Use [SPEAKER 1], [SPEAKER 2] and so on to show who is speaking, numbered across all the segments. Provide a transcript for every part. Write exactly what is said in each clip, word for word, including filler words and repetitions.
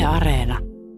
[SPEAKER 1] Areena.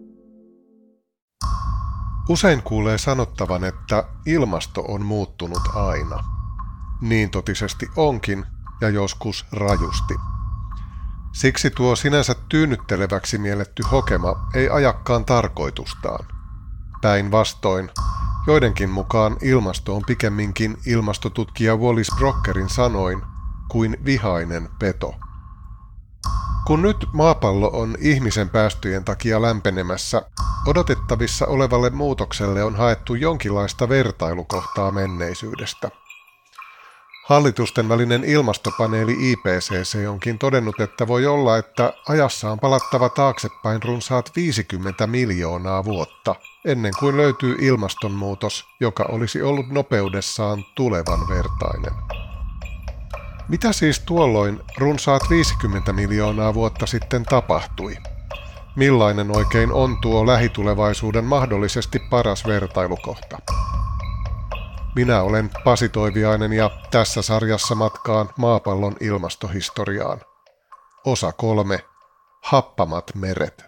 [SPEAKER 2] Usein kuulee sanottavan, että ilmasto on muuttunut aina. Niin totisesti onkin, ja joskus rajusti. Siksi tuo sinänsä tyynnytteleväksi mielletty hokema ei ajakaan tarkoitustaan. Päinvastoin, joidenkin mukaan ilmasto on pikemminkin ilmastotutkija Wallace Brockerin sanoin kuin vihainen peto. Kun nyt maapallo on ihmisen päästöjen takia lämpenemässä, odotettavissa olevalle muutokselle on haettu jonkinlaista vertailukohtaa menneisyydestä. Hallitusten välinen ilmastopaneeli I P C C onkin todennut, että voi olla, että ajassa on palattava taaksepäin runsaat viisikymmentä miljoonaa vuotta, ennen kuin löytyy ilmastonmuutos, joka olisi ollut nopeudessaan tulevan vertainen. Mitä siis tuolloin runsaat viisikymmentä miljoonaa vuotta sitten tapahtui? Millainen oikein on tuo lähitulevaisuuden mahdollisesti paras vertailukohta? Minä olen Pasi Toiviainen ja tässä sarjassa matkaan maapallon ilmastohistoriaan. Osa kolme. Happamat meret.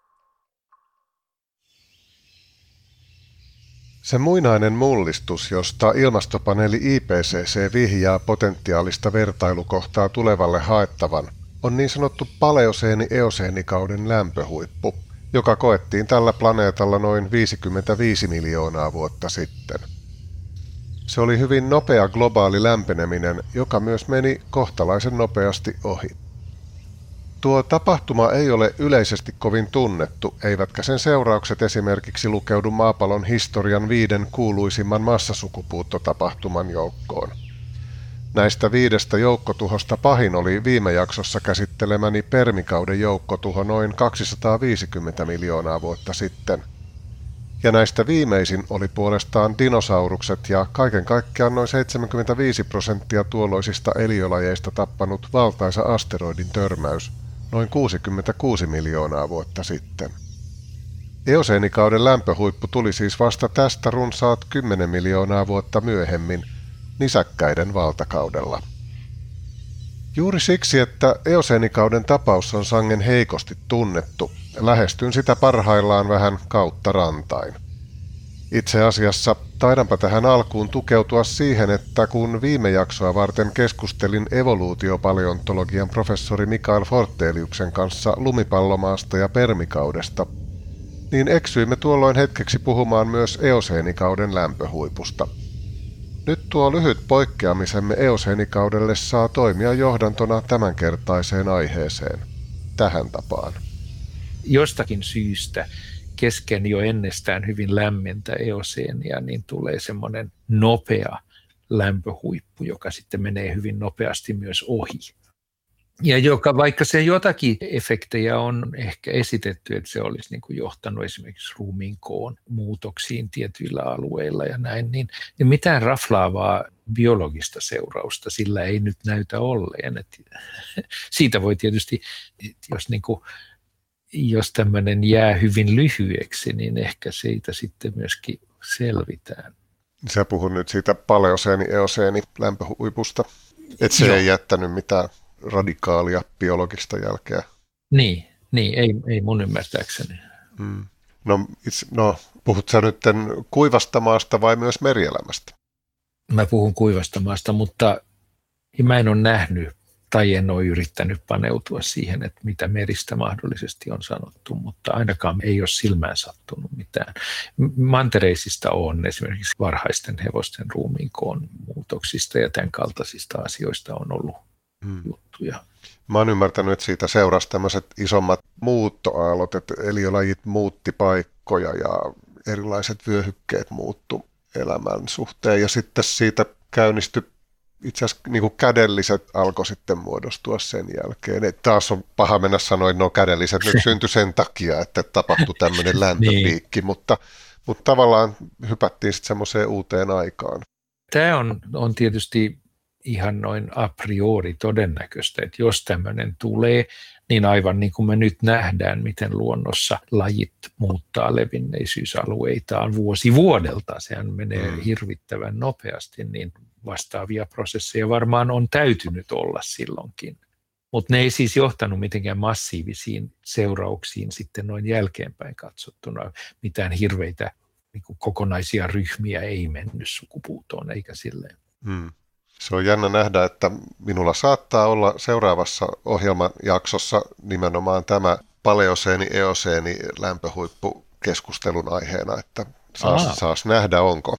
[SPEAKER 2] Se muinainen mullistus, josta ilmastopaneeli I P C C vihjaa potentiaalista vertailukohtaa tulevalle haettavan, on niin sanottu paleoseeni-eoseenikauden lämpöhuippu, joka koettiin tällä planeetalla noin viisikymmentäviisi miljoonaa vuotta sitten. Se oli hyvin nopea globaali lämpeneminen, joka myös meni kohtalaisen nopeasti ohi. Tuo tapahtuma ei ole yleisesti kovin tunnettu, eivätkä sen seuraukset esimerkiksi lukeudu maapallon historian viiden kuuluisimman massasukupuuttotapahtuman joukkoon. Näistä viidestä joukkotuhosta pahin oli viime jaksossa käsittelemäni Permikauden joukkotuho noin kaksisataaviisikymmentä miljoonaa vuotta sitten. Ja näistä viimeisin oli puolestaan dinosaurukset ja kaiken kaikkiaan noin seitsemänkymmentäviisi prosenttia tuolloisista eliölajeista tappanut valtaisa asteroidin törmäys noin kuusikymmentäkuusi miljoonaa vuotta sitten. Eoseenikauden lämpöhuippu tuli siis vasta tästä runsaat kymmenen miljoonaa vuotta myöhemmin nisäkkäiden valtakaudella. Juuri siksi, että eoseenikauden tapaus on sangen heikosti tunnettu, lähestyn sitä parhaillaan vähän kautta rantain. Itse asiassa taidanpa tähän alkuun tukeutua siihen, että kun viime jaksoa varten keskustelin evoluutiopaleontologian professori Mikael Forteliuksen kanssa lumipallomaasta ja Permikaudesta, niin eksyimme tuolloin hetkeksi puhumaan myös eoseenikauden lämpöhuipusta. Nyt tuo lyhyt poikkeamisemme eoseenikaudelle saa toimia johdantona tämänkertaiseen aiheeseen. Tähän tapaan.
[SPEAKER 3] Jostakin syystä kesken jo ennestään hyvin lämmintä eoseenia, niin tulee semmoinen nopea lämpöhuippu, joka sitten menee hyvin nopeasti myös ohi. Ja joka, vaikka se jotakin efektejä on ehkä esitetty, että se olisi niin kuin johtanut esimerkiksi ruumiin koon muutoksiin tietyillä alueilla ja näin, niin, niin mitään raflaavaa biologista seurausta sillä ei nyt näytä olleen. Että siitä voi tietysti, jos niin kuin Jos tämmöinen jää hyvin lyhyeksi, niin ehkä siitä sitten myöskin selvitään.
[SPEAKER 2] Sä puhun nyt siitä paleoseeni-eoseeni lämpöhuipusta, että se Joo. ei jättänyt mitään radikaalia biologista jälkeä.
[SPEAKER 3] Niin, niin ei, ei mun ymmärtääkseni.
[SPEAKER 2] Mm. No, itse, no, puhut sä nyt kuivasta maasta vai myös merielämästä?
[SPEAKER 3] Mä puhun kuivasta maasta, mutta mä en ole nähnyt tai en ole yrittänyt paneutua siihen, että mitä meristä mahdollisesti on sanottu, mutta ainakaan ei ole silmään sattunut mitään. Mantereisista on esimerkiksi varhaisten hevosten ruumiin koon muutoksista ja tämän kaltaisista asioista on ollut hmm. juttuja.
[SPEAKER 2] Mä oon ymmärtänyt, että siitä seurasi tämmöiset isommat muuttoaallot, että eliölajit muutti paikkoja ja erilaiset vyöhykkeet muuttu elämän suhteen ja sitten siitä käynnistyi itse asiassa niin kuin kädelliset alkoi sitten muodostua sen jälkeen. Et taas on paha mennä sanoa, että no kädelliset nyt syntyi sen takia, että tapahtui tämmöinen lämpöpiikki, niin. mutta, mutta tavallaan hypättiin sitten semmoiseen uuteen aikaan.
[SPEAKER 3] Tämä on, on tietysti ihan noin a priori todennäköistä, että jos tämmöinen tulee, niin aivan niin kuin me nyt nähdään, miten luonnossa lajit muuttaa levinneisyysalueitaan vuosi vuodelta. Sehän menee mm. hirvittävän nopeasti, niin vastaavia prosesseja varmaan on täytynyt olla silloinkin. Mutta ne ei siis johtanut mitenkään massiivisiin seurauksiin sitten noin jälkeenpäin katsottuna. Mitään hirveitä niin kuin kokonaisia ryhmiä ei mennyt sukupuutoon eikä silleen.
[SPEAKER 2] Hmm. Se on jännä nähdä, että minulla saattaa olla seuraavassa ohjelman jaksossa nimenomaan tämä paleoseeni-eoseeni lämpöhuippu keskustelun aiheena, että saas, saas nähdä onko.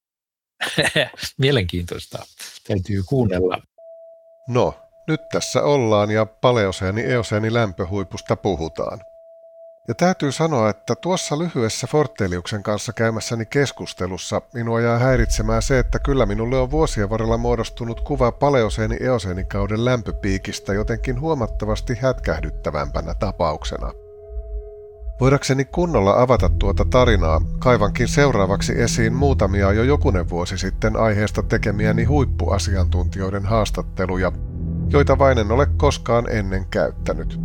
[SPEAKER 3] Mielenkiintoista. Täytyy kuunnella.
[SPEAKER 2] No, nyt tässä ollaan ja paleoseeni-eoseeni lämpöhuipusta puhutaan. Ja täytyy sanoa, että tuossa lyhyessä Forteliuksen kanssa käymässäni keskustelussa minua jää häiritsemään se, että kyllä minulle on vuosien varrella muodostunut kuva paleoseeni-eoseenikauden lämpöpiikistä jotenkin huomattavasti hätkähdyttävämpänä tapauksena. Voidakseni kunnolla avata tuota tarinaa, kaivankin seuraavaksi esiin muutamia jo jokunen vuosi sitten aiheesta tekemiäni huippuasiantuntijoiden haastatteluja, joita vain en ole koskaan ennen käyttänyt.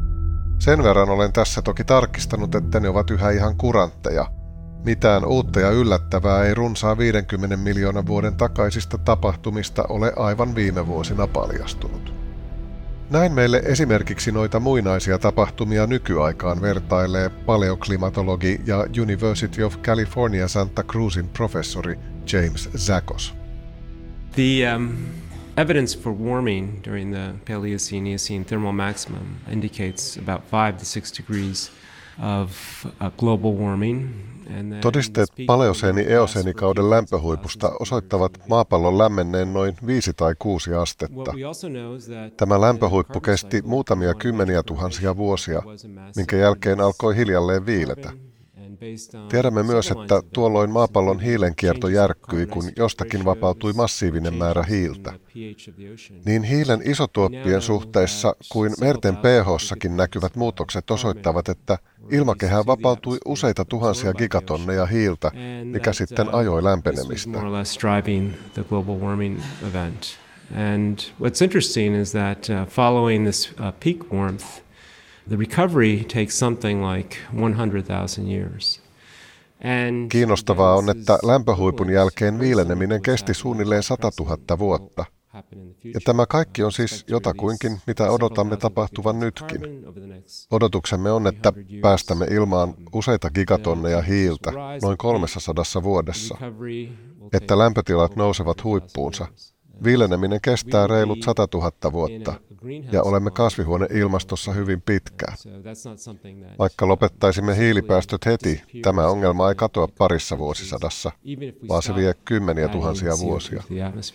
[SPEAKER 2] Sen verran olen tässä toki tarkistanut, että ne ovat yhä ihan kurantteja. Mitään uutta ja yllättävää ei runsaan viidenkymmenen miljoonan vuoden takaisista tapahtumista ole aivan viime vuosina paljastunut. Näin meille esimerkiksi noita muinaisia tapahtumia nykyaikaan vertailee paleoklimatologi ja University of California Santa Cruzin professori James Zakos.
[SPEAKER 1] The um, evidence for warming during the Paleocene-Eocene thermal maximum indicates about five to six degrees of uh, global warming.
[SPEAKER 2] Todisteet paleoseeni-eoseenikauden lämpöhuipusta osoittavat maapallon lämmenneen noin viisi tai kuusi astetta. Tämä lämpöhuippu kesti muutamia kymmeniä tuhansia vuosia, minkä jälkeen alkoi hiljalleen viiletä. Tiedämme myös, että tuolloin maapallon hiilenkierto järkkyi, kun jostakin vapautui massiivinen määrä hiiltä. Niin hiilen isotuoppien suhteessa kuin merten pH:ssakin näkyvät muutokset osoittavat, että ilmakehään vapautui useita tuhansia gigatonneja hiiltä, mikä sitten ajoi lämpenemistä.
[SPEAKER 1] And what's interesting is that uh, following this uh, peak warmth, the recovery takes something like one hundred thousand years.
[SPEAKER 2] Kiinnostavaa on, että lämpöhuipun jälkeen viileneminen kesti suunnilleen satatuhatta vuotta. Ja tämä kaikki on siis jotakuinkin, mitä odotamme tapahtuvan nytkin. Odotuksemme on, että päästämme ilmaan useita gigatonneja hiiltä noin kolmessasadassa vuodessa, että lämpötilat nousevat huippuunsa. Viileneminen kestää reilut satatuhatta vuotta, ja olemme kasvihuoneilmastossa hyvin pitkään. Vaikka lopettaisimme hiilipäästöt heti, tämä ongelma ei katoa parissa vuosisadassa, vaan se vie kymmeniä tuhansia vuosia.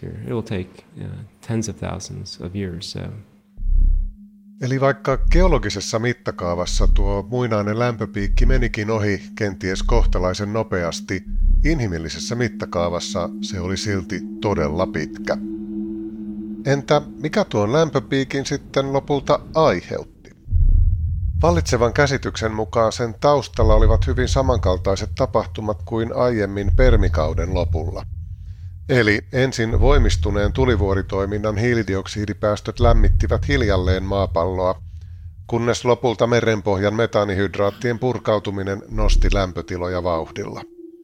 [SPEAKER 2] Eli vaikka geologisessa mittakaavassa tuo muinainen lämpöpiikki menikin ohi kenties kohtalaisen nopeasti, inhimillisessä mittakaavassa se oli silti todella pitkä. Entä mikä tuon lämpöpiikin sitten lopulta aiheutti? Vallitsevan käsityksen mukaan sen taustalla olivat hyvin samankaltaiset tapahtumat kuin aiemmin permikauden lopulla. Eli ensin voimistuneen tulivuoritoiminnan hiilidioksidipäästöt lämmittivät hiljalleen maapalloa, kunnes lopulta merenpohjan metaanihydraattien purkautuminen nosti lämpötiloja vauhdilla.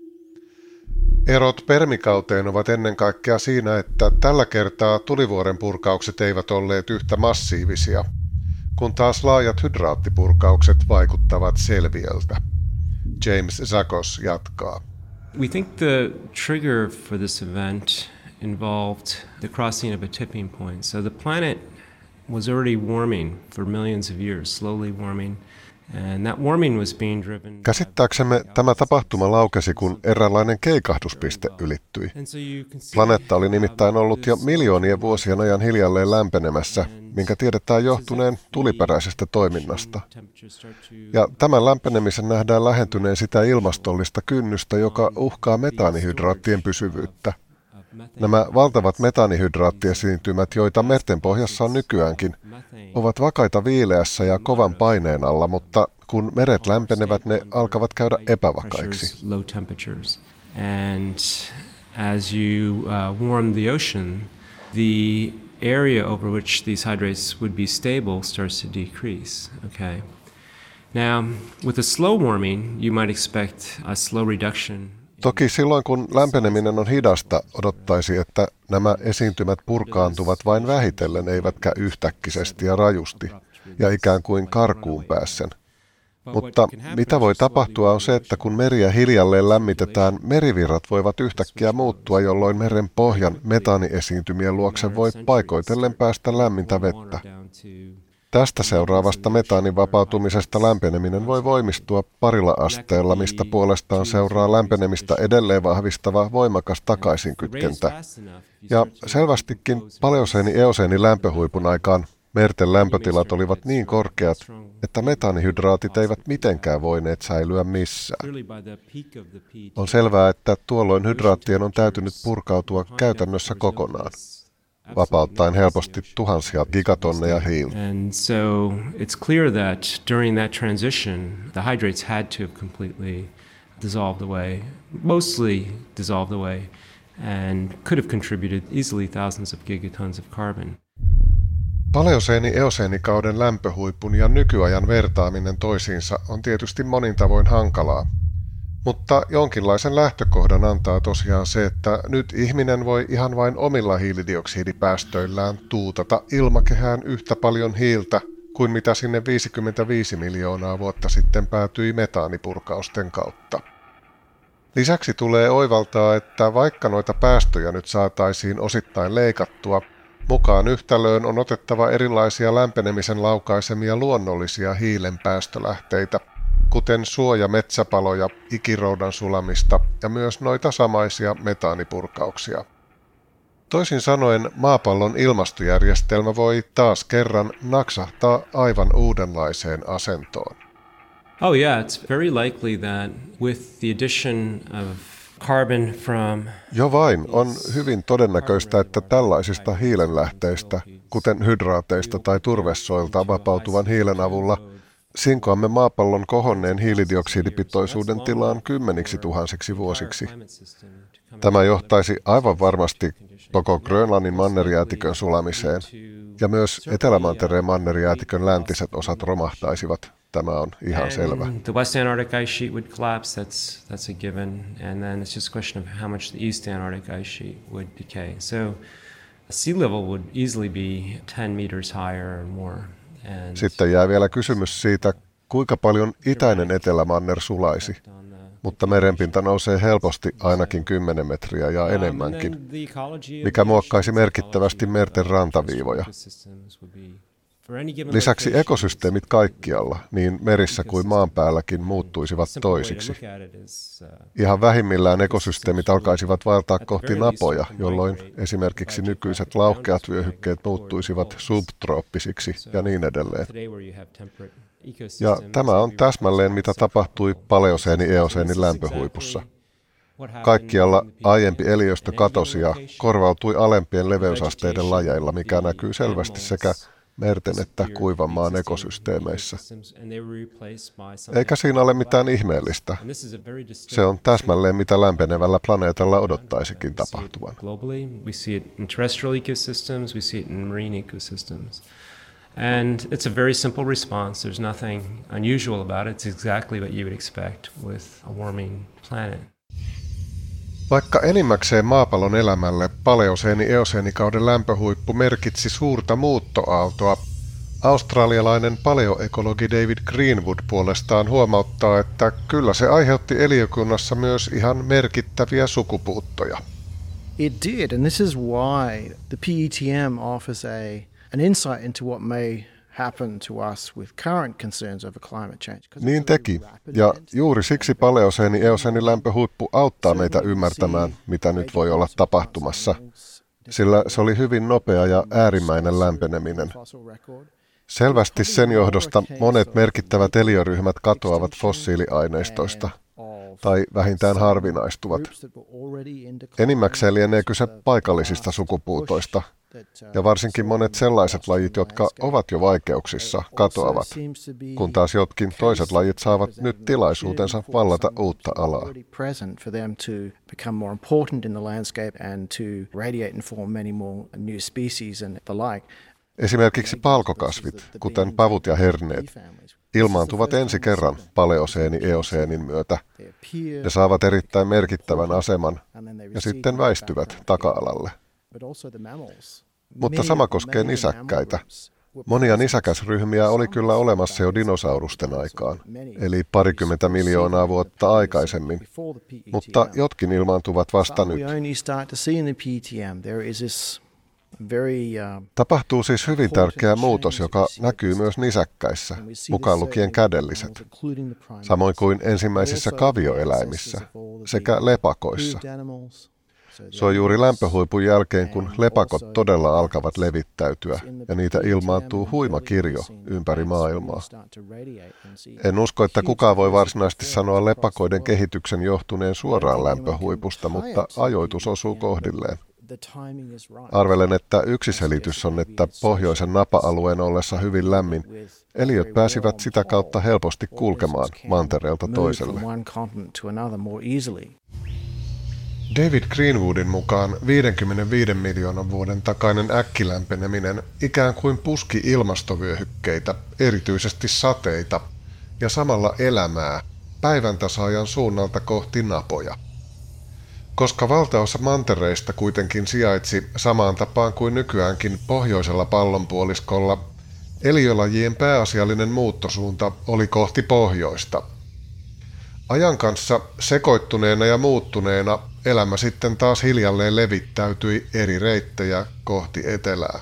[SPEAKER 2] Erot permikauteen ovat ennen kaikkea siinä, että tällä kertaa tulivuoren purkaukset eivät olleet yhtä massiivisia, kun taas laajat hydraattipurkaukset vaikuttavat selviöltä. James Zakos jatkaa.
[SPEAKER 1] We think the trigger for this event involved the crossing of a tipping point. So the planet was already warming for millions of years, slowly warming. And that warming was being driven.
[SPEAKER 2] Käsittääksemme tämä tapahtuma laukesi, kun eräänlainen keikahduspiste ylittyi. Planeetta oli nimittäin ollut jo miljoonien vuosien ajan hiljalleen lämpenemässä, minkä tiedetään johtuneen tuliperäisestä toiminnasta. Ja tämän lämpenemisen nähdään lähentyneen sitä ilmastollista kynnystä, joka uhkaa metaanihydraattien pysyvyyttä. Nämä valtavat metaanihydraattiesiintymät, joita merten pohjassa on nykyäänkin, ovat vakaita viileässä ja kovan paineen alla, mutta kun meret lämpenevät, ne alkavat käydä epävakaiksi.
[SPEAKER 1] And as you uh, warm the ocean, the area over which these hydrates would be stable starts to decrease. Okay. Now, with a slow warming, you might expect a slow reduction.
[SPEAKER 2] Toki silloin kun lämpeneminen on hidasta, odottaisi, että nämä esiintymät purkaantuvat vain vähitellen, eivätkä yhtäkkisesti ja rajusti, ja ikään kuin karkuun päässen. Mutta mitä voi tapahtua on se, että kun meriä hiljalleen lämmitetään, merivirrat voivat yhtäkkiä muuttua, jolloin meren pohjan metaaniesiintymien luokse voi paikoitellen päästä lämmintä vettä. Tästä seuraavasta metaanin vapautumisesta lämpeneminen voi voimistua parilla asteella, mistä puolestaan seuraa lämpenemistä edelleen vahvistava voimakas takaisinkytkentä. Ja selvästikin paleoseeni-eoseeni lämpöhuipun aikaan merten lämpötilat olivat niin korkeat, että metaanihydraatit eivät mitenkään voineet säilyä missään. On selvää, että tuolloin hydraattien on täytynyt purkautua käytännössä kokonaan, vapauttaen helposti tuhansia gigatonneja hiiltä.
[SPEAKER 1] And so it's clear that during that transition, the hydrates had to have completely dissolved away, mostly dissolved away, and could have contributed easily thousands of gigatons of carbon.
[SPEAKER 2] Paleoseeni-eoseenikauden lämpöhuipun ja nykyajan vertaaminen toisiinsa on tietysti monin tavoin hankalaa. Mutta jonkinlaisen lähtökohdan antaa tosiaan se, että nyt ihminen voi ihan vain omilla hiilidioksidipäästöillään tuutata ilmakehään yhtä paljon hiiltä kuin mitä sinne viisikymmentäviisi miljoonaa vuotta sitten päätyi metaanipurkausten kautta. Lisäksi tulee oivaltaa, että vaikka noita päästöjä nyt saataisiin osittain leikattua, mukaan yhtälöön on otettava erilaisia lämpenemisen laukaisemia luonnollisia hiilen päästölähteitä, kuten suoja metsäpaloja, ikiroudan sulamista ja myös noita samaisia metaanipurkauksia. Toisin sanoen maapallon ilmastojärjestelmä voi taas kerran naksahtaa aivan uudenlaiseen asentoon.
[SPEAKER 1] Oh yeah, it's very likely that with the addition of carbon from...
[SPEAKER 2] Jo vain on hyvin todennäköistä, että tällaisista hiilenlähteistä, kuten hydraateista tai turvesoilta vapautuvan hiilen avulla, sinkoamme maapallon kohonneen hiilidioksidipitoisuuden tilaan kymmeniksi tuhansiksi vuosiksi. Tämä johtaisi aivan varmasti koko Grönlannin mannerjäätikön sulamiseen, ja myös Etelämantereen mannerjäätikön läntiset osat romahtaisivat. Tämä on ihan selvä.
[SPEAKER 1] The West Antarctic ice sheet would collapse, that's, that's a given, and then it's just a question of how much the East Antarctic ice sheet would decay. So sea level would easily be ten meters higher or more. And
[SPEAKER 2] sitten jää vielä kysymys siitä, kuinka paljon itäinen Etelämanner sulaisi, mutta merenpinta nousee helposti ainakin kymmenen metriä ja enemmänkin, mikä muokkaisi merkittävästi merten rantaviivoja. Lisäksi ekosysteemit kaikkialla, niin merissä kuin maan päälläkin, muuttuisivat toisiksi. Ihan vähimmillään ekosysteemit alkaisivat vaeltaa kohti napoja, jolloin esimerkiksi nykyiset lauhkeat vyöhykkeet muuttuisivat subtrooppisiksi ja niin edelleen. Ja tämä on täsmälleen mitä tapahtui paleoseeni-eoseenin lämpöhuipussa. Kaikkialla aiempi eliöstö katosi ja korvautui alempien leveysasteiden lajeilla, mikä näkyy selvästi sekä merten että kuivan maan ekosysteemeissä. Eikä siinä ole mitään ihmeellistä. Se on täsmälleen mitä lämpenevällä planeetalla odottaisikin tapahtuvan.
[SPEAKER 1] And it's a very simple response. There's nothing unusual about it. It's exactly what you would expect with a warming planet.
[SPEAKER 2] Vaikka enimmäkseen maapallon elämälle paleoseeni-eoseenikauden lämpöhuippu merkitsi suurta muuttoaaltoa, australialainen paleoekologi David Greenwood puolestaan huomauttaa, että kyllä se aiheutti eliökunnassa myös ihan merkittäviä sukupuuttoja.
[SPEAKER 4] It did, and this is why the P E T M offers a an insight into what may happen to us with current concerns over climate change.
[SPEAKER 2] Niin teki, ja juuri siksi paleoseeni-eoseenin lämpöhuippu auttaa meitä ymmärtämään, mitä nyt voi olla tapahtumassa, sillä se oli hyvin nopea ja äärimmäinen lämpeneminen. Selvästi sen johdosta monet merkittävät eliöryhmät katoavat fossiiliaineistoista, tai vähintään harvinaistuvat. Enimmäkseen lienee kyse paikallisista sukupuutoista, ja varsinkin monet sellaiset lajit, jotka ovat jo vaikeuksissa, katoavat, kun taas jotkin toiset lajit saavat nyt tilaisuutensa vallata uutta alaa. Esimerkiksi palkokasvit, kuten pavut ja herneet, ilmaantuvat ensi kerran paleoseeni-eoseenin myötä. Ne saavat erittäin merkittävän aseman ja sitten väistyvät taka-alalle. Mutta sama koskee nisäkkäitä. Monia nisäkäsryhmiä oli kyllä olemassa jo dinosaurusten aikaan, eli parikymmentä miljoonaa vuotta aikaisemmin, mutta jotkin ilmaantuvat vasta nyt. Tapahtuu siis hyvin tärkeä muutos, joka näkyy myös nisäkkäissä, mukaan lukien kädelliset, samoin kuin ensimmäisissä kavioeläimissä sekä lepakoissa. Se on juuri lämpöhuipun jälkeen, kun lepakot todella alkavat levittäytyä ja niitä ilmaantuu huima kirjo ympäri maailmaa. En usko, että kukaan voi varsinaisesti sanoa lepakoiden kehityksen johtuneen suoraan lämpöhuipusta, mutta ajoitus osuu kohdilleen. Arvelen, että yksi selitys on, että pohjoisen napa-alueen ollessa hyvin lämmin, eliöt pääsivät sitä kautta helposti kulkemaan mantereelta toiselle. David Greenwoodin mukaan viisikymmentäviisi miljoonan vuoden takainen äkkilämpeneminen ikään kuin puski ilmastovyöhykkeitä, erityisesti sateita, ja samalla elämää päiväntasaajan suunnalta kohti napoja. Koska valtaosa mantereista kuitenkin sijaitsi samaan tapaan kuin nykyäänkin pohjoisella pallonpuoliskolla, eliölajien pääasiallinen muuttosuunta oli kohti pohjoista. Ajan kanssa sekoittuneena ja muuttuneena elämä sitten taas hiljalleen levittäytyi eri reittejä kohti etelää.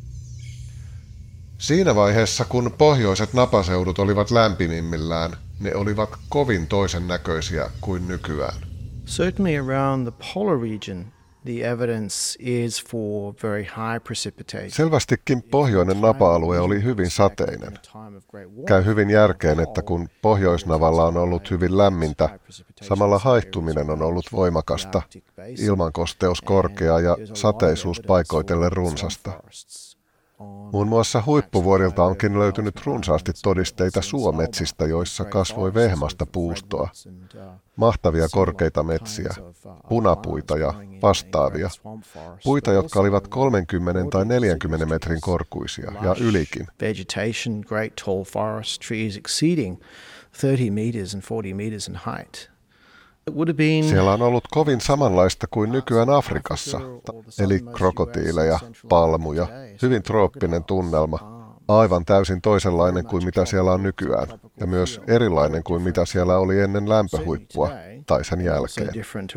[SPEAKER 2] Siinä vaiheessa, kun pohjoiset napaseudut olivat lämpimimmillään, ne olivat kovin toisen näköisiä kuin nykyään.
[SPEAKER 4] Certainly around the polar region, the evidence is for very high precipitation.
[SPEAKER 2] Selvästikin pohjoinen napa-alue oli hyvin sateinen. Käy hyvin järkeen, että kun Pohjoisnavalla on ollut hyvin lämmintä, samalla haihtuminen on ollut voimakasta, ilmankosteus korkea ja sateisuus paikoitellen runsasta. Muun muassa huippuvuorilta onkin löytynyt runsaasti todisteita suometsistä, joissa kasvoi vehmasta puustoa, mahtavia korkeita metsiä, punapuita ja vastaavia, puita, jotka olivat kolmekymmentä tai neljäkymmentä metrin korkuisia ja ylikin.
[SPEAKER 4] Vegetation, great tall forest trees exceeding thirty meters and forty meters in height.
[SPEAKER 2] Siellä on ollut kovin samanlaista kuin nykyään Afrikassa, eli krokotiileja, palmuja, hyvin trooppinen tunnelma, aivan täysin toisenlainen kuin mitä siellä on nykyään, ja myös erilainen kuin mitä siellä oli ennen lämpöhuippua tai sen jälkeen.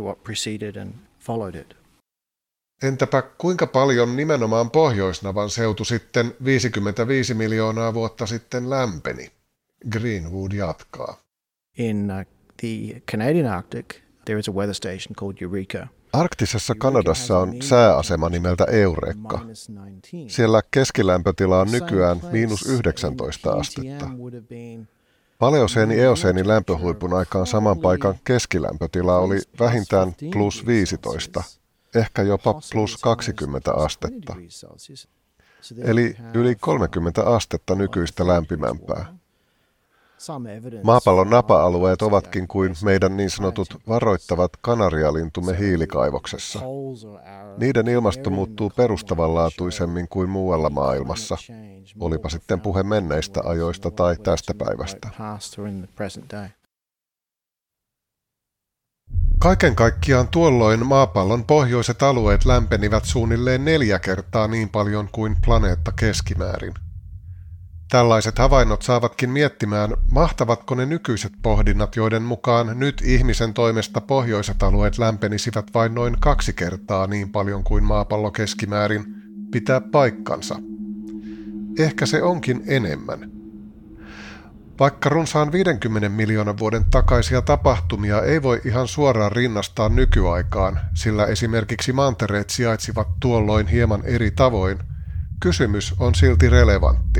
[SPEAKER 2] Entäpä kuinka paljon nimenomaan Pohjoisnavan seutu sitten viisikymmentäviisi miljoonaa vuotta sitten lämpeni? Greenwood jatkaa.
[SPEAKER 4] In the Canadian Arctic, there is a weather station called Eureka.
[SPEAKER 2] Arktisessa Kanadassa on sääasema nimeltä Eureka. Siellä keskilämpötila on nykyään miinus yhdeksäntoista astetta. Paleoseeni-eoseenin lämpöhuipun aikaan saman paikan keskilämpötila oli vähintään plus viisitoista, ehkä jopa plus kaksikymmentä astetta. Eli yli kolmekymmentä astetta nykyistä lämpimämpää. Maapallon napa-alueet ovatkin kuin meidän niin sanotut varoittavat kanarialintumme hiilikaivoksessa. Niiden ilmasto muuttuu perustavanlaatuisemmin kuin muualla maailmassa, olipa sitten puhe menneistä ajoista tai tästä päivästä. Kaiken kaikkiaan tuolloin maapallon pohjoiset alueet lämpenivät suunnilleen neljä kertaa niin paljon kuin planeetta keskimäärin. Tällaiset havainnot saavatkin miettimään, mahtavatko ne nykyiset pohdinnat, joiden mukaan nyt ihmisen toimesta pohjoiset alueet lämpenisivät vain noin kaksi kertaa niin paljon kuin maapallo keskimäärin, pitää paikkansa. Ehkä se onkin enemmän. Vaikka runsaan viidenkymmenen miljoonan vuoden takaisia tapahtumia ei voi ihan suoraan rinnastaa nykyaikaan, sillä esimerkiksi mantereet sijaitsivat tuolloin hieman eri tavoin, kysymys on silti relevantti.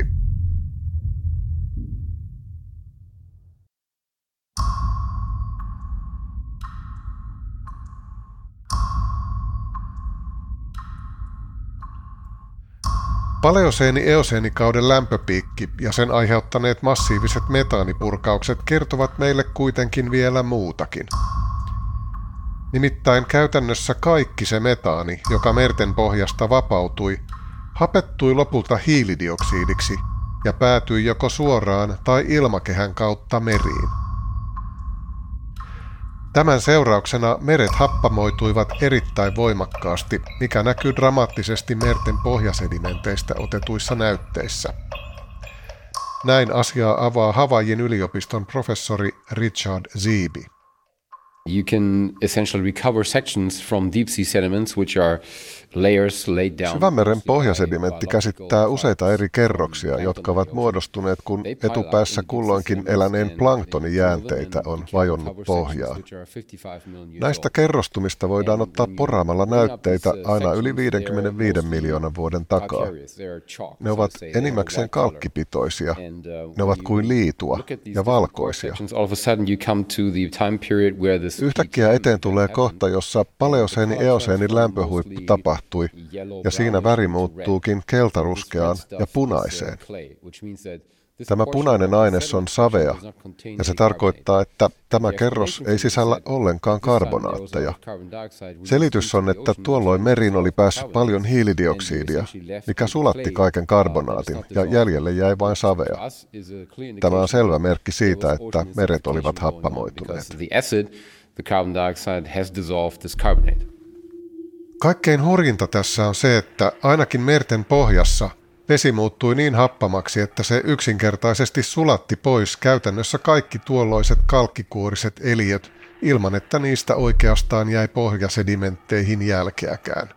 [SPEAKER 2] Paleoseeni-eoseenikauden lämpöpiikki ja sen aiheuttaneet massiiviset metaanipurkaukset kertovat meille kuitenkin vielä muutakin. Nimittäin käytännössä kaikki se metaani, joka merten pohjasta vapautui, hapettui lopulta hiilidioksidiksi ja päätyi joko suoraan tai ilmakehän kautta meriin. Tämän seurauksena meret happamoituivat erittäin voimakkaasti, mikä näkyy dramaattisesti merten pohjasedimenteistä otetuissa näytteissä. Näin asiaa avaa Havaijin yliopiston professori Richard Zeeby.
[SPEAKER 5] You can essentially recover sections from deep sea sediments which are layers laid down.
[SPEAKER 2] Syvämeren pohjasedimentti käsittää useita eri kerroksia, jotka ovat muodostuneet, kun etupäässä kulloinkin eläneen planktonin jäänteitä on vajonnut pohjaan. Näistä kerrostumista voidaan ottaa poraamalla näytteitä aina yli viisikymmentäviisi miljoonan vuoden takaa. Ne ovat enimmäkseen kalkkipitoisia. Ne ovat kuin liitua ja valkoisia. Yhtäkkiä eteen tulee kohta, jossa paleoseeni-eoseenin lämpöhuippu tapahtui, ja siinä väri muuttuukin keltaruskeaan ja punaiseen. Tämä punainen aines on savea, ja se tarkoittaa, että tämä kerros ei sisällä ollenkaan karbonaatteja. Selitys on, että tuolloin meriin oli päässyt paljon hiilidioksidia, mikä sulatti kaiken karbonaatin, ja jäljelle jäi vain savea. Tämä on selvä merkki siitä, että meret olivat happamoituneet. Kaikkein hurjinta tässä on se, että ainakin merten pohjassa vesi muuttui niin happamaksi, että se yksinkertaisesti sulatti pois käytännössä kaikki tuolloiset kalkkikuoriset eliöt ilman, että niistä oikeastaan jäi pohjasedimentteihin jälkeäkään.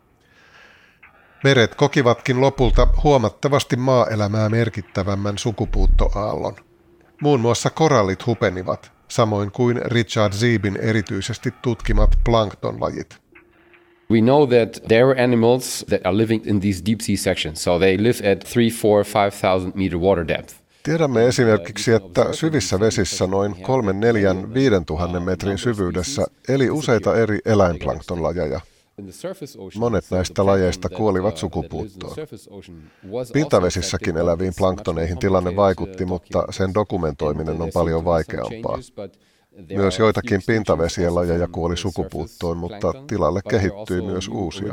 [SPEAKER 2] Meret kokivatkin lopulta huomattavasti maaelämää merkittävämmän sukupuuttoaallon. Muun muassa korallit hupenivat, samoin kuin Richard Zeebyn erityisesti tutkimat planktonlajit.
[SPEAKER 5] We know that there are animals that are living in these deep sea sections, so they live at three, four, five thousand meter water depth.
[SPEAKER 2] Tiedämme esimerkiksi, että syvissä vesissä noin kolmen, neljän, viiden tuhannen metrin syvyydessä eli useita eri eläinplanktonlajeja. Monet näistä lajeista kuolivat sukupuuttoon. Pintavesissäkin eläviin planktoneihin tilanne vaikutti, mutta sen dokumentoiminen on paljon vaikeampaa. Myös joitakin pintavesien lajeja kuoli sukupuuttoon, mutta tilalle kehittyi myös uusia.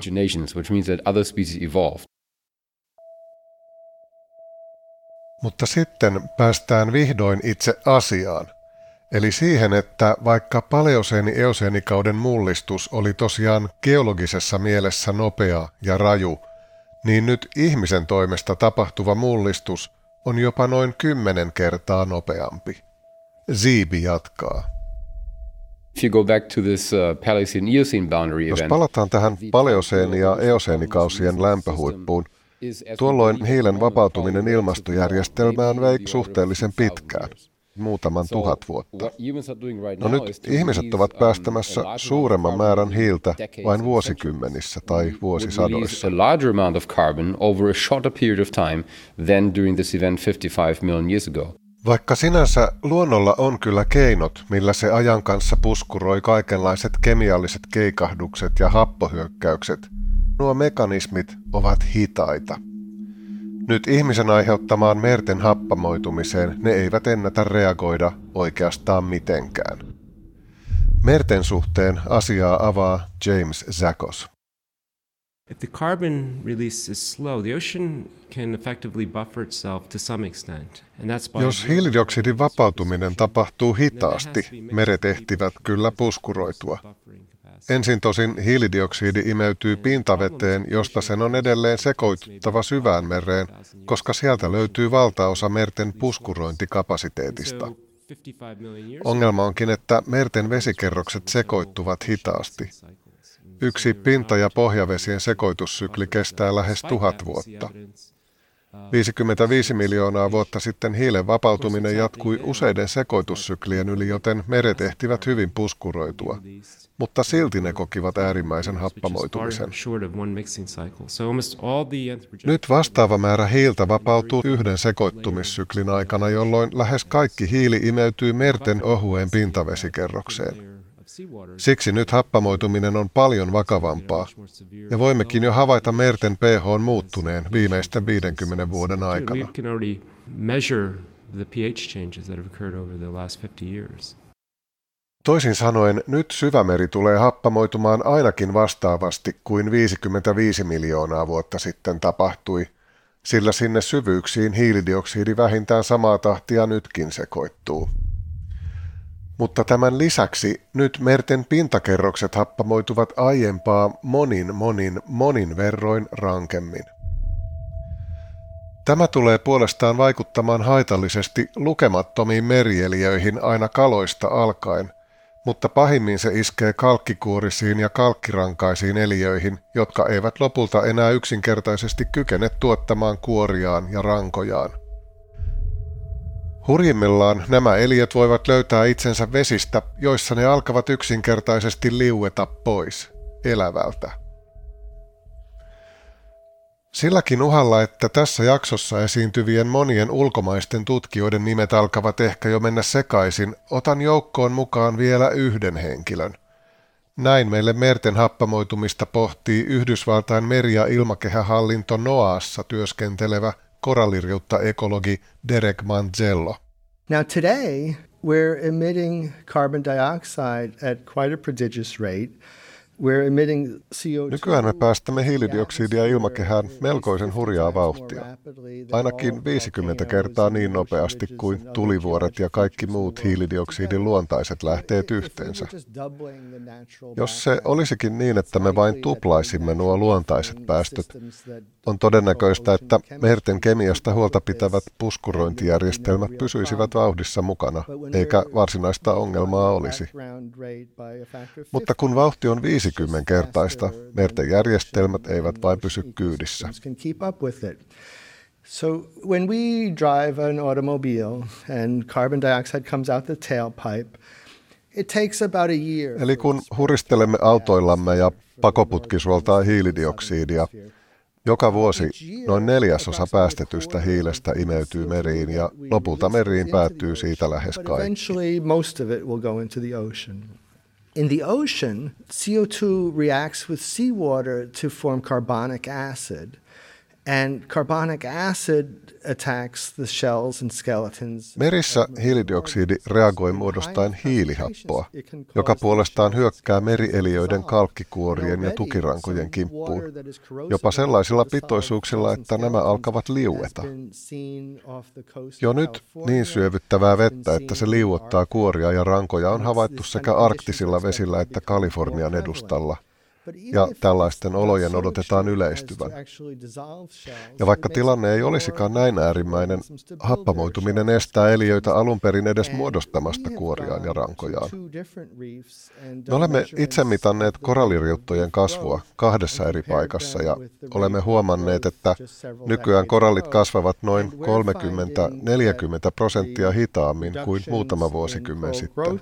[SPEAKER 2] Mutta sitten päästään vihdoin itse asiaan. Eli siihen, että vaikka paleoseeni-eoseenikauden mullistus oli tosiaan geologisessa mielessä nopea ja raju, niin nyt ihmisen toimesta tapahtuva mullistus on jopa noin kymmenen kertaa nopeampi. Zeeby jatkaa. Jos palataan tähän paleoseeni- ja eoseenikausien lämpöhuippuun, tuolloin hiilen vapautuminen ilmastojärjestelmään vei suhteellisen pitkään, muutaman tuhat vuotta. No nyt ihmiset ovat päästämässä suuremman määrän hiiltä vain vuosikymmenissä tai vuosisadoissa. Vaikka sinänsä luonnolla on kyllä keinot, millä se ajan kanssa puskuroi kaikenlaiset kemialliset keikahdukset ja happohyökkäykset, nuo mekanismit ovat hitaita. Nyt ihmisen aiheuttamaan merten happamoitumiseen ne eivät ennätä reagoida oikeastaan mitenkään. Merten suhteen asiaa avaa James Zakos.
[SPEAKER 1] If the carbon release is slow, the ocean can effectively buffer itself to some extent. And that's by
[SPEAKER 2] Jos hiilidioksidin vapautuminen tapahtuu hitaasti, meret ehtivät kyllä puskuroitua. Ensin tosin hiilidioksidi imeytyy pintaveteen, josta sen on edelleen sekoituttava syvään mereen, koska sieltä löytyy valtaosa merten puskurointikapasiteetista. Ongelma onkin, että merten vesikerrokset sekoittuvat hitaasti. Yksi pinta- ja pohjavesien sekoitussykli kestää lähes tuhat vuotta. viisikymmentäviisi miljoonaa vuotta sitten hiilen vapautuminen jatkui useiden sekoitussyklien yli, joten meret ehtivät hyvin puskuroitua, mutta silti ne kokivat äärimmäisen happamoitumisen. Nyt vastaava määrä hiiltä vapautuu yhden sekoittumissyklin aikana, jolloin lähes kaikki hiili imeytyy merten ohueen pintavesikerrokseen. Siksi nyt happamoituminen on paljon vakavampaa, ja voimmekin jo havaita merten pH:n muuttuneen viimeisten viidenkymmenen vuoden aikana. Toisin sanoen, nyt syvämeri tulee happamoitumaan ainakin vastaavasti kuin viisikymmentäviisi miljoonaa vuotta sitten tapahtui, sillä sinne syvyyksiin hiilidioksidi vähintään samaa tahtia nytkin sekoittuu. Mutta tämän lisäksi nyt merten pintakerrokset happamoituvat aiempaa monin monin monin verroin rankemmin. Tämä tulee puolestaan vaikuttamaan haitallisesti lukemattomiin merieliöihin aina kaloista alkaen, mutta pahimmin se iskee kalkkikuorisiin ja kalkkirankaisiin eliöihin, jotka eivät lopulta enää yksinkertaisesti kykene tuottamaan kuoriaan ja rankojaan. Hurjimmillaan nämä eliöt voivat löytää itsensä vesistä, joissa ne alkavat yksinkertaisesti liueta pois elävältä. Silläkin uhalla, että tässä jaksossa esiintyvien monien ulkomaisten tutkijoiden nimet alkavat ehkä jo mennä sekaisin, otan joukkoon mukaan vielä yhden henkilön. Näin meille merten happamoitumista pohtii Yhdysvaltain meri- ja ilmakehähallinto NOAAssa työskentelevä koralliriutta-ekologi Derek Manzello.
[SPEAKER 6] Now today we're emitting carbon dioxide at quite a prodigious rate. We're emitting C O two.
[SPEAKER 2] Nykyään me päästämme hiilidioksidia ilmakehään melkoisen hurjaa vauhtia. Ainakin viisikymmentä kertaa niin nopeasti kuin tulivuoret ja kaikki muut hiilidioksidin luontaiset lähteet yhteensä. Jos se olisikin niin, että me vain tuplaisimme nuo luontaiset päästöt, on todennäköistä, että merten kemiasta huolta pitävät puskurointijärjestelmät pysyisivät vauhdissa mukana, eikä varsinaista ongelmaa olisi. Mutta kun vauhti on viisikymmenkertaista, merten järjestelmät eivät vain pysy kyydissä.
[SPEAKER 6] So when we drive an automobile and carbon dioxide comes out the tailpipe, it takes about a year.
[SPEAKER 2] Eli kun huristelemme autoillamme ja pakoputki suoltaa hiilidioksidia, joka vuosi noin neljäsosa päästetystä hiilestä imeytyy meriin ja lopulta meriin päätyy siitä lähes kaikki.
[SPEAKER 6] Eventually most of it will go into the ocean. In the ocean, C O two reacts with seawater to form carbonic acid. And carbonic acid attacks the shells and skeletons.
[SPEAKER 2] Merissä hiilidioksidi reagoi muodostaen hiilihappoa, joka puolestaan hyökkää merieliöiden kalkkikuorien ja tukirankojen kimppuun, jopa sellaisilla pitoisuuksilla, että nämä alkavat liueta. Jo nyt niin syövyttävää vettä, että se liuottaa kuoria ja rankoja, on havaittu sekä arktisilla vesillä että Kalifornian edustalla. Ja tällaisten olojen odotetaan yleistyvän. Ja vaikka tilanne ei olisikaan näin äärimmäinen, happamoituminen estää eliöitä alun perin edes muodostamasta kuoriaan ja rankojaan. Me olemme itse mitanneet koralliriuttojen kasvua kahdessa eri paikassa ja olemme huomanneet, että nykyään korallit kasvavat noin kolmekymmentä neljäkymmentä prosenttia hitaammin kuin muutama vuosikymmen sitten.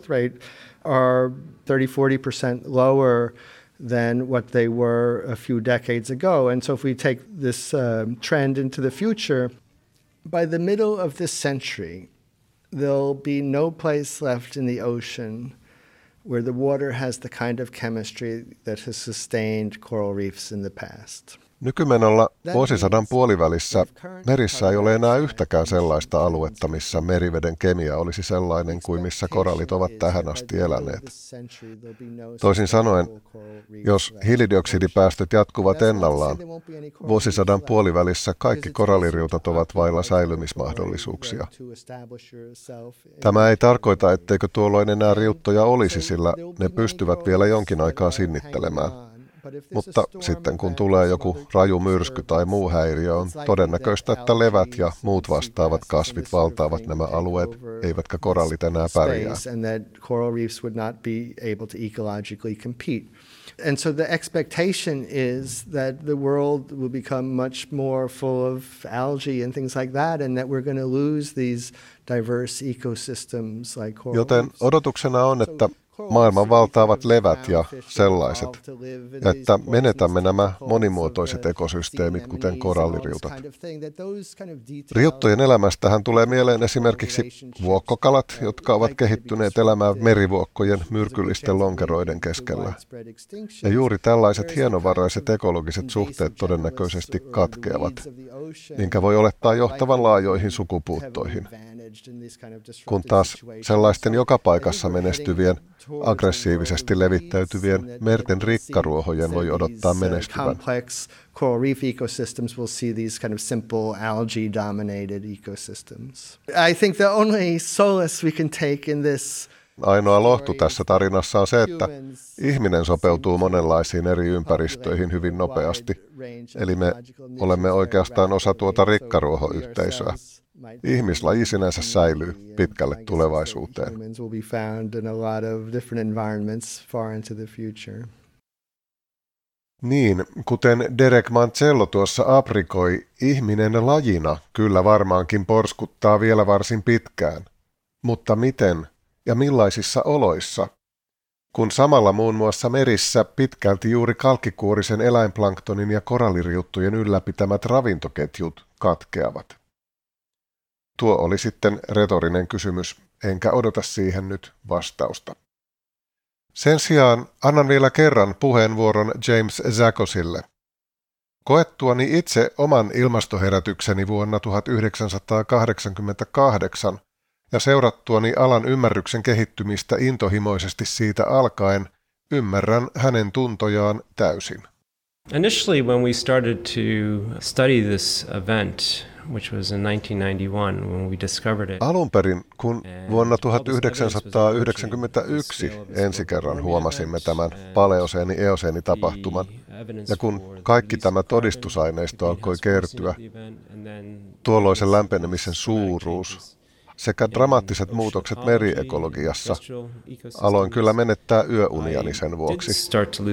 [SPEAKER 6] Than what they were a few decades ago. And so if we take this uh, trend into the future, by the middle of this century, there'll be no place left in the ocean where the water has the kind of chemistry that has sustained coral reefs in the past.
[SPEAKER 2] Nykymenolla vuosisadan puolivälissä merissä ei ole enää yhtäkään sellaista aluetta, missä meriveden kemia olisi sellainen kuin missä korallit ovat tähän asti eläneet. Toisin sanoen, jos hiilidioksidipäästöt jatkuvat ennallaan, vuosisadan puolivälissä kaikki koralliriutat ovat vailla säilymismahdollisuuksia. Tämä ei tarkoita, etteikö tuolloin enää riuttoja olisi, sillä ne pystyvät vielä jonkin aikaa sinnittelemään. Mutta sitten kun tulee joku raju myrsky tai muu häiriö, on todennäköistä, että levät ja muut vastaavat kasvit valtaavat nämä alueet, eivätkä korallit enää pärjää.
[SPEAKER 6] And so the expectation is that the world will become much more full of algae and things like that, and that we're going to lose these diverse ecosystems like coral.
[SPEAKER 2] Joten odotuksena on, että maailman valtaavat levät ja sellaiset, ja että menetämme nämä monimuotoiset ekosysteemit, kuten koralliriutat. Riuttojen elämästähän tulee mieleen esimerkiksi vuokkokalat, jotka ovat kehittyneet elämään merivuokkojen myrkyllisten lonkeroiden keskellä. Ja juuri tällaiset hienovaraiset ekologiset suhteet todennäköisesti katkeavat, minkä voi olettaa johtavan laajoihin sukupuuttoihin. kun taas sellaisten joka paikassa menestyvien, aggressiivisesti levittäytyvien merten rikkaruohojen voi odottaa menestyvän.
[SPEAKER 6] Coral reef ecosystems will see these kind of simple algae-dominated ecosystems. I think the only solace we can take in this
[SPEAKER 2] Ainoa lohtu tässä tarinassa on se, että ihminen sopeutuu monenlaisiin eri ympäristöihin hyvin nopeasti. Eli me olemme oikeastaan osa tuota rikkaruohoyhteisöä. Ihmislaji sinänsä säilyy pitkälle tulevaisuuteen. Niin, kuten Derek Mancello tuossa aprikoi, ihminen lajina kyllä varmaankin porskuttaa vielä varsin pitkään. Mutta miten ja millaisissa oloissa? Kun samalla muun muassa merissä pitkälti juuri kalkkikuorisen eläinplanktonin ja koralliriuttujen ylläpitämät ravintoketjut katkeavat. Tuo oli sitten retorinen kysymys, enkä odota siihen nyt vastausta. Sen sijaan annan vielä kerran puheenvuoron James Zakosille. Koettuani itse oman ilmastoherätykseni vuonna tuhatyhdeksänsataakahdeksankymmentäkahdeksan ja seurattuani alan ymmärryksen kehittymistä intohimoisesti siitä alkaen, ymmärrän hänen tuntojaan täysin.
[SPEAKER 1] Initially when we started to study this event, which was in nineteen ninety-one when we discovered it.
[SPEAKER 2] Alun perin, kun vuonna tuhatyhdeksänsataayhdeksänkymmentäyksi ensi kerran huomasimme tämän paleoseeni-eoseeni-tapahtuman, ja kun kaikki tämä todistusaineisto alkoi kertyä, tuolloisen lämpenemisen suuruus sekä dramaattiset muutokset meriekologiassa, aloin kyllä menettää yöuniani sen vuoksi.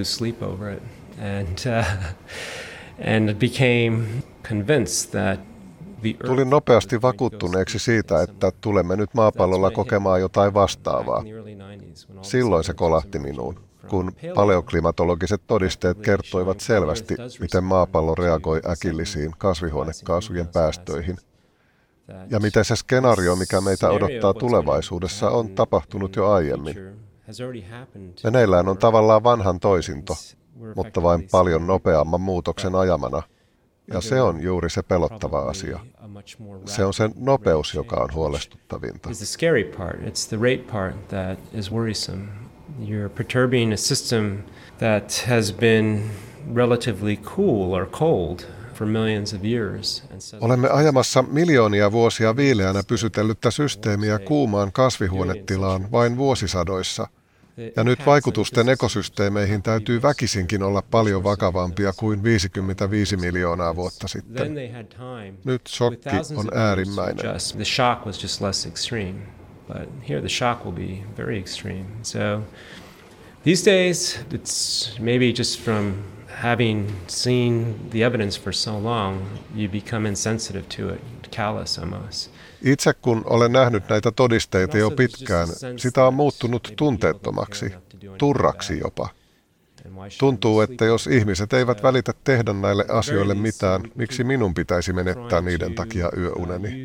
[SPEAKER 2] Tulin nopeasti vakuuttuneeksi siitä, että tulemme nyt maapallolla kokemaan jotain vastaavaa. Silloin se kolahti minuun, kun paleoklimatologiset todisteet kertoivat selvästi, miten maapallo reagoi äkillisiin kasvihuonekaasujen päästöihin, ja miten se skenaario, mikä meitä odottaa tulevaisuudessa, on tapahtunut jo aiemmin. Meneillään on tavallaan vanhan toisinto, mutta vain paljon nopeamman muutoksen ajamana. Ja se on juuri se pelottava asia. Se on sen nopeus, joka on huolestuttavinta.
[SPEAKER 1] It's the scary part. It's the rate part that is worrisome. You're perturbing a system that has been relatively cool or cold for millions of years.
[SPEAKER 2] Olemme ajamassa miljoonia vuosia viileänä pysytellyttä systeemiä kuumaan kasvihuonetilaan vain vuosisadoissa. Ja nyt vaikutusten ekosysteemeihin täytyy väkisinkin olla paljon vakavampia kuin viisikymmentäviisi miljoonaa vuotta sitten. Nyt shokki on äärimmäinen.
[SPEAKER 1] The shock was just less extreme, but here the shock will be very extreme. So these days it's maybe just from having seen the evidence for so long, you become insensitive to it, callous almost.
[SPEAKER 2] Itse kun olen nähnyt näitä todisteita jo pitkään, sitä on muuttunut tunteettomaksi, turraksi jopa. Tuntuu, että jos ihmiset eivät välitä tehdä näille asioille mitään, miksi minun pitäisi menettää niiden takia yöuneni?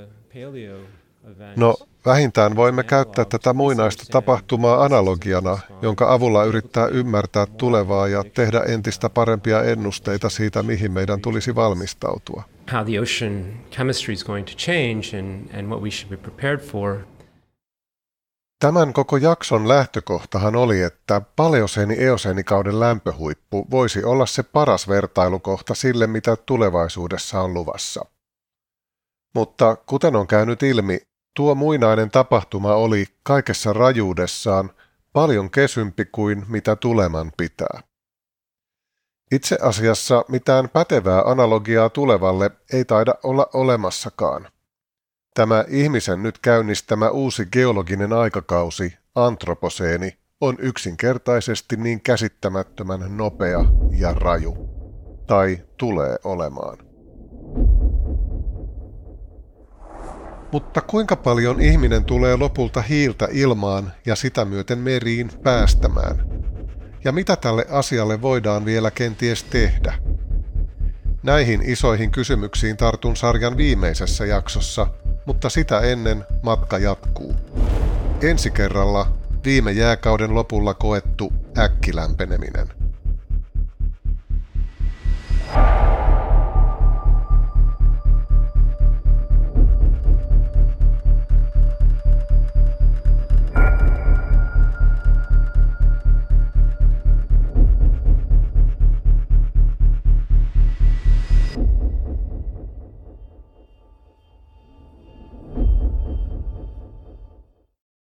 [SPEAKER 2] No, vähintään voimme käyttää tätä muinaista tapahtumaa analogiana, jonka avulla yrittää ymmärtää tulevaa ja tehdä entistä parempia ennusteita siitä, mihin meidän tulisi valmistautua.
[SPEAKER 1] How the ocean chemistry is going to change and, and what we should be prepared for.
[SPEAKER 2] Tämän koko jakson lähtökohtahan oli, että paleoseeni-eoseenikauden lämpöhuippu voisi olla se paras vertailukohta sille, mitä tulevaisuudessa on luvassa. Mutta kuten on käynyt ilmi, tuo muinainen tapahtuma oli kaikessa rajuudessaan paljon kesympi kuin mitä tuleman pitää. Itse asiassa mitään pätevää analogiaa tulevalle ei taida olla olemassakaan. Tämä ihmisen nyt käynnistämä uusi geologinen aikakausi, antroposeeni, on yksinkertaisesti niin käsittämättömän nopea ja raju. Tai tulee olemaan. Mutta kuinka paljon ihminen tulee lopulta hiiltä ilmaan ja sitä myöten meriin päästämään? Ja mitä tälle asialle voidaan vielä kenties tehdä? Näihin isoihin kysymyksiin tartun sarjan viimeisessä jaksossa, mutta sitä ennen matka jatkuu. Ensi kerralla viime jääkauden lopulla koettu äkkilämpeneminen.